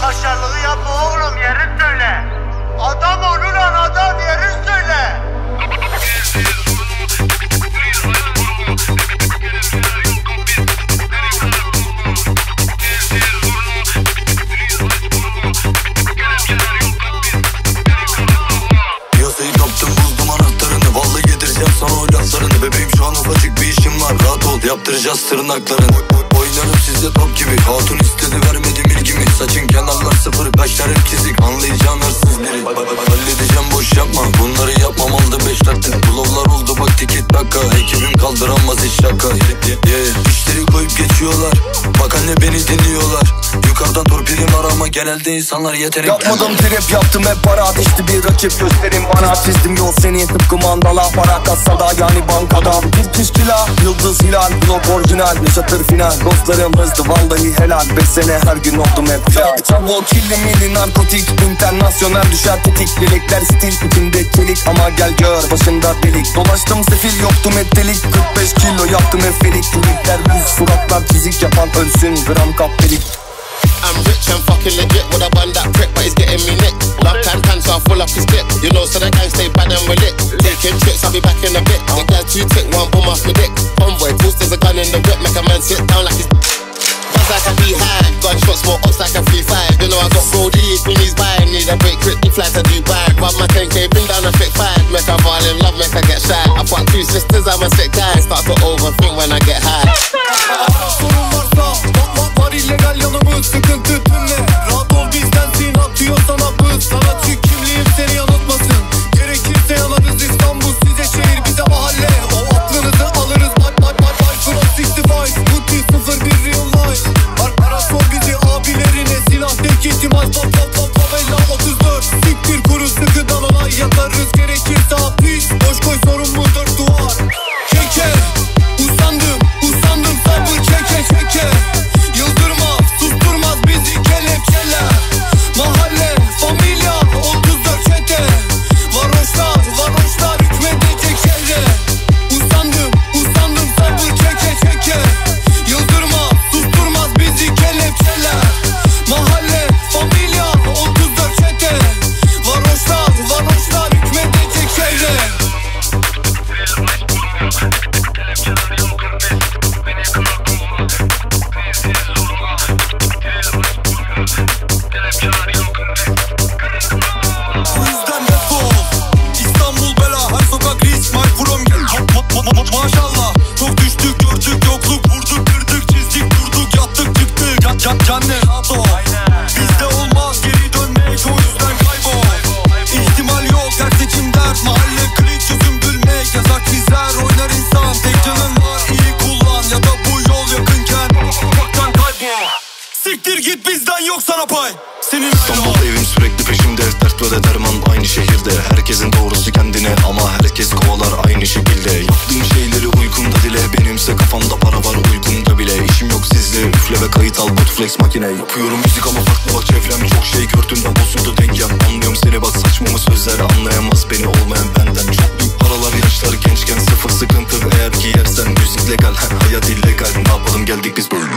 Kaşarlığı yapma oğlum, yerini söyle. Adam ol ulan adam, yerini söyle. Piyasayı kaptım, buldum anahtarını. Vallahi yedireceğim sana o laflarını. Bebeğim şu an ufacık bir işim var, rahat ol, yaptıracağız tırnaklarını. Oynarım sizde top gibi, hatun istedi vermedim ilgimi. Saçın kenarlar sıfır, kaşlar hep çizik, anlayacağım hırsız biri. Halledeceğim, boş yapma, bunları yapmam aldı 5 dakika. Bulovlar oldu bak tikit dakika, ekibim kaldıramaz hiç şaka. İşleri koyup geçiyorlar, bak anne beni dinliyorlar. Yukarıdan torpilim var ama genelde insanlar yetenek. Yapmadım trip, yaptım hep para ateşli bir rakip, gösterin bana. Çizdim yol seni tıpkı mandala, para kasada yani bankada. Bir kişkila, yıldız hilal, blok orijinal, yaşatır final. Dostlarım hızlı vallahi helal, 5 sene her gün oldum hep ya. Çavuk kirli milli narkotik, internasyonel düşer tetik. Delikler stil içinde çelik ama gel gör başında delik. Dolaştım sefil yoktum hep delik, 45 kilo yaptım hep felik. Delikler düz suratlar çizik yapan ölsün gram kaptelik. I'm rich and fucking legit with a bun that prick, but he's getting me nicked. Love can pants, so I full up his clip. You know, so the gang stay bad and we're lit. Taking trips, I'll be back in a bit. The guys too thick, one boom off my dick. Convoy, pulls there's a gun in the whip, make a man sit down like he's buzz like a beehive. Gunshots, more ops like a 3-5. You know I got Brody, when he's buying. Need a break, quick, he fly to Dubai. Rub my 10K, bring down a thick 5. Make her fall in love, make her get shy. I fuck 2 sisters, I'm a sick guy. Start to overthink when I get high. Sorun varsa var illegal yanımız, sıkıntı tümle. Rahat ol bizdensin, atıyor sana bız. Sanatçı kimliğim seni yanıltmasın. Gerekirse yanarız İstanbul size şehir, bize mahalle. O aklınızı alırız From 65, Gucci 01 real life. Ara sor bizi abilerine, silah tek ihtimal. Favela 34, siktir kuru sıkıdan olay. Yatarız gerekirse hapis, boş koy sorumludur duvar. Keke, usandım sabır çeke. Yıldırmaz, susturmaz bizi kelepçeler. Mahalle, familya, 34 çete. Varoşlar hükmedecek şehre. Usandım sabır çeke. Yıldırmaz, susturmaz bizi kelepçeler. Mahalle, familya, 34 çete. Varoşlar hükmedecek şehre. Bu yüzden defol, İstanbul bela, her sokak risk. My from maşallah, çok düştük gördük yokluk. Vurduk kırdık çizdik durduk, yattık çıktık. Cennet ato, bizde olmaz geri dönmek, o yüzden kaybol. İhtimal yok, her seçim dert. Mahalle klik, çözüm gülmek. Yazak çizer, oynar insan. Tek canın var, iyi kullan. Ya da bu yol yakınken baktan kaybol. Siktir git, bizden yok sana pay. Senin İstanbul evim sürekli peşimde, dert ve de derman aynı şehirde. Herkesin doğrusu kendine ama herkes kovalar aynı şekilde. Yaptığım şeyleri uykumda dile, benimse kafamda para var uykumda bile. İşim yok sizle, üfle ve kayıt al, Botflex makine. Yapıyorum müzik ama farklı bak çevrem, çok şey gördüğümden bozuldu dengem. Anlıyorum seni bak, saçma mı sözler, anlayamaz beni olmayan benden. Çok büyük paralar yaşlar gençken, sıfır sıkıntı eğer ki yersen. Müzik legal, hayat illegal, ne yapalım geldik biz böyle.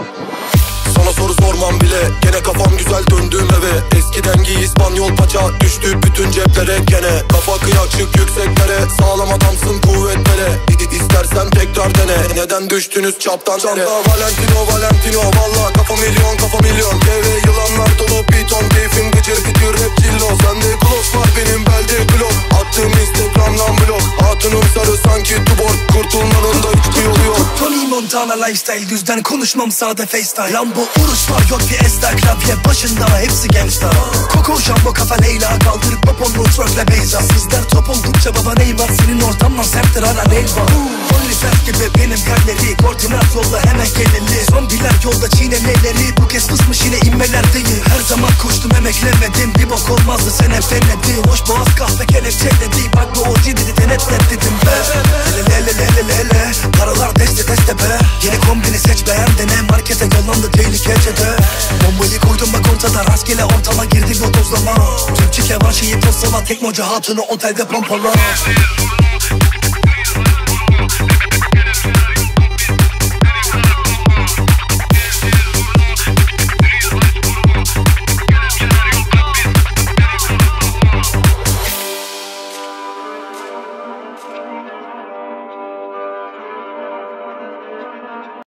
Sana soru sormam bile, gene kafam güzel döndüğüm eve. Eskiden giy İspanyol paça, düştü bütün ceplere gene. Kafa kıyak çık yükseklere, sağlam adamsın kuvvetlere. İstersen tekrar dene, neden düştünüz çaptan çanta. Valentino valla kafa milyon. TV yılanlar dolu piton, keyfim gıcır hep cillo. Sende close var benim belde glock. Attığım Instagram'dan blok, hatunum sarı sanki tuborg. Kurtulmanın da hiçbir yolu yok. Tony Montana lifestyle, düzden konuşmam sade FaceTime. Lambo uruş var yok Fiesta, klavye başında hepsi gangsta. Coco Jumbo kafa Leyla, kaldırıp poponlu twerkle Beyza. Sizler top oldukça baba ney var, senin ortamdan serttir hala ney var. OnlyFans gibi benim kalleri, koordinat yolda hemen geleli. Zombiler yolda çiğnemeleri, bu kez kısmış yine inmeler değil. Her zaman koştum emeklemedim, bir bok olmazdı sen hep denedin. Hoş boğaz kahve kelepçe dedi, bak bu OG dedi denetlet dedim be. Lelelelelelele, paralar deste be. Yeni kombini seç beğen dene, markete yollandı tehlikece de. Bombayı koydum bak ortada, rastgele ortama girdik o tozlama. Türkçe keman şeyi toslama, tekmoca hatunu otelde pompala.